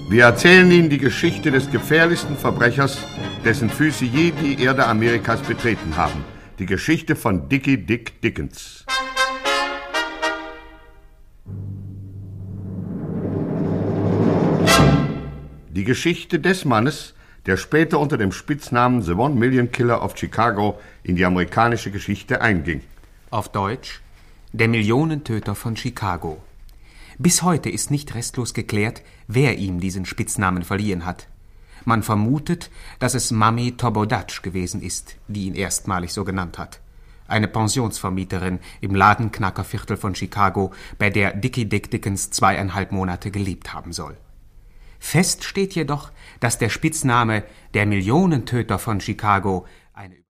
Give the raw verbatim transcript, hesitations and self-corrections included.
Wir erzählen Ihnen die Geschichte des gefährlichsten Verbrechers, dessen Füße je die Erde Amerikas betreten haben. Die Geschichte von Dickie Dick Dickens. Die Geschichte des Mannes, der später unter dem Spitznamen The One Million Killer of Chicago in die amerikanische Geschichte einging. Auf Deutsch: Der Millionentöter von Chicago. Bis heute ist nicht restlos geklärt, wer ihm diesen Spitznamen verliehen hat. Man vermutet, dass es Mami Tobodatsch gewesen ist, die ihn erstmalig so genannt hat. Eine Pensionsvermieterin im Ladenknackerviertel von Chicago, bei der Dickie Dick Dickens zweieinhalb Monate gelebt haben soll. Fest steht jedoch, dass der Spitzname der Millionentöter von Chicago eine